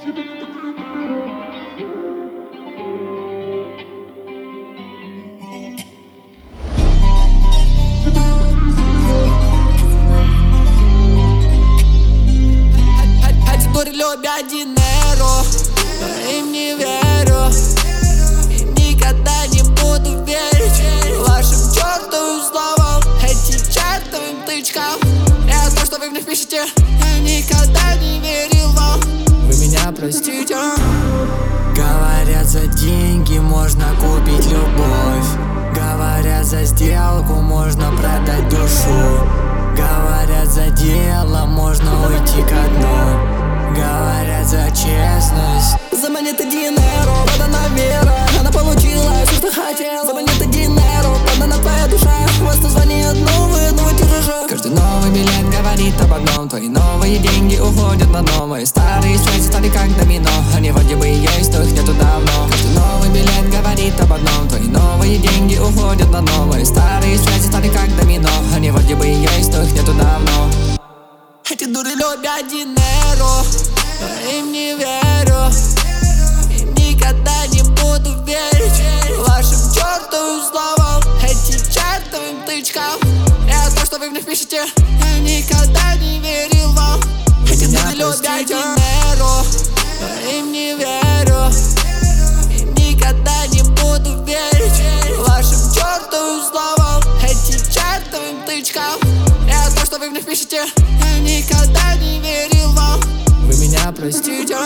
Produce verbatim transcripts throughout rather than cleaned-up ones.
Любят dinero, но им не верю и никогда не буду верить вашим чертовым словам, этим чертовым тычкам. Я знаю, что вы мне пишете, я никогда не верил вам. Вы меня простите. Говорят, за деньги можно купить любовь. Говорят, за сделку можно продать душу. Говорят, за дело можно уйти ко дну. Говорят, за честность. За монеты dinero подана вера, она получила все, что хотела. За монеты dinero подана твоя душа. Вас название новые, новые тиражи. Каждый новый билет говорит об одном: твои новые деньги уходят на дно. Мои старые связи стали как домино, они вроде бы есть, но их нету давно. Каждый новый билет говорит об одном: твои новые деньги уходят на дно. Мои старые связи стали как домино, они вроде бы есть, но их нету давно. Эти дуры любят dinero, но им не верю и никогда не буду верить вашим чертовым словам, этим чертовым тычкам. Я знаю, что вы мне пишете, я никогда не верил вам. Эти дуры любят dinero, но им не верю и никогда не буду верить вашим чертовым словам, этим чертовым тычкам. Я знаю, что вы мне пишете, я никогда не верил вам. Вы меня простите.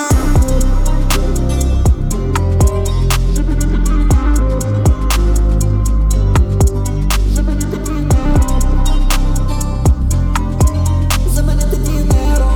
За монеты dinero.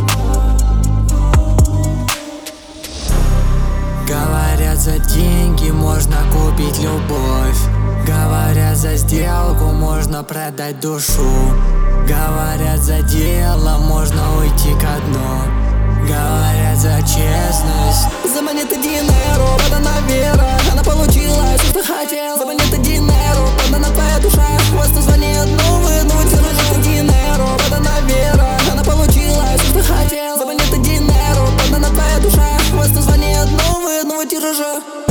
Говорят, за деньги можно купить любовь. Говорят, за сделку можно продать душу. Говорят, за дело можно уйти ко дну. Говорят, за честность. За монеты dinero подана вера, она получила все, что хотела. За монеты dinero подана твоя душа. Вас название новые, новые тиражи. dinero подана вера, она получила все, что хотела. За монеты dinero подана твоя душа. Вас название новые, новые тиражи.